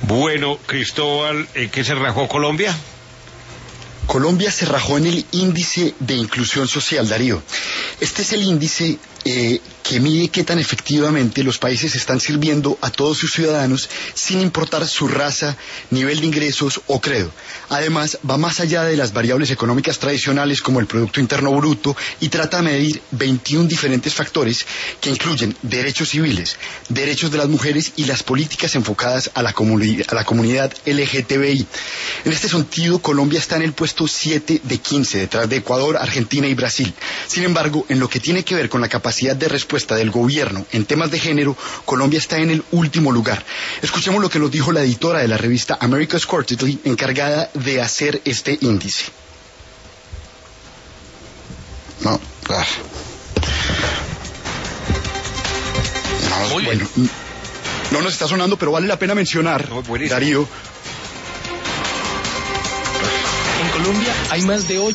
Bueno, Cristóbal, ¿en qué se rajó Colombia? Colombia se rajó en el índice de inclusión social, Darío. Este es el índice que mide qué tan efectivamente los países están sirviendo a todos sus ciudadanos sin importar su raza, nivel de ingresos o credo. Además, va más allá de las variables económicas tradicionales como el Producto Interno Bruto y trata de medir 21 diferentes factores que incluyen derechos civiles, derechos de las mujeres y las políticas enfocadas a la comunidad LGTBI. En este sentido, Colombia está en el puesto 7 de 15, detrás de Ecuador, Argentina y Brasil. Sin embargo, en lo que tiene que ver con la capacidad de respuesta del gobierno en temas de género, Colombia está en el último lugar. Escuchemos lo que nos dijo la editora de la revista America's Quarterly, encargada de hacer este índice. Bueno, no nos está sonando, pero vale la pena mencionar, Darío. En Colombia hay más de 8